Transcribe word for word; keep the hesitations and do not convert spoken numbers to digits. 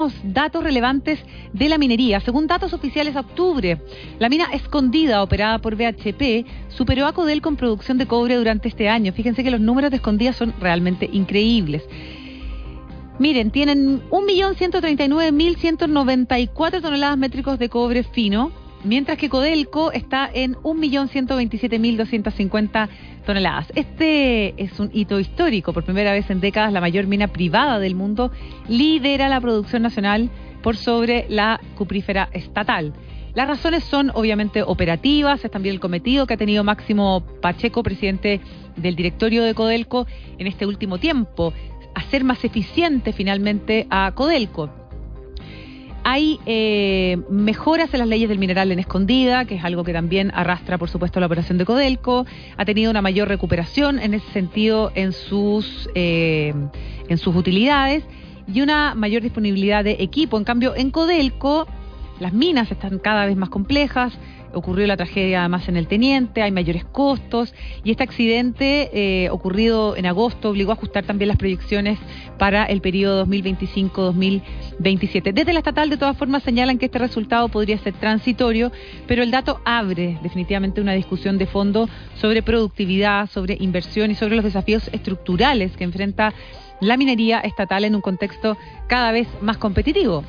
Datos relevantes de la minería. Según datos oficiales a octubre, la mina Escondida, operada por B H P, superó a Codelco en producción de cobre durante este año. Fíjense que los números de Escondida son realmente increíbles. Miren, tienen un millón ciento treinta y nueve mil ciento noventa y cuatro toneladas métricos de cobre fino, mientras que Codelco está en un millón ciento veintisiete mil doscientas cincuenta toneladas. Este es un hito histórico. Por primera vez en décadas, la mayor mina privada del mundo lidera la producción nacional por sobre la cuprífera estatal. Las razones son obviamente operativas, es también el cometido que ha tenido Máximo Pacheco, presidente del directorio de Codelco, en este último tiempo, hacer más eficiente finalmente a Codelco. Hay eh, mejoras en las leyes del mineral en Escondida, que es algo que también arrastra, por supuesto, la operación de Codelco. Ha tenido una mayor recuperación en ese sentido en sus, eh, en sus utilidades y una mayor disponibilidad de equipo. En cambio, en Codelco, las minas están cada vez más complejas. Ocurrió la tragedia además en el Teniente, hay mayores costos y este accidente eh, ocurrido en agosto obligó a ajustar también las proyecciones para el periodo dos mil veinticinco a dos mil veintisiete. Desde la estatal de todas formas señalan que este resultado podría ser transitorio, pero el dato abre definitivamente una discusión de fondo sobre productividad, sobre inversión y sobre los desafíos estructurales que enfrenta la minería estatal en un contexto cada vez más competitivo.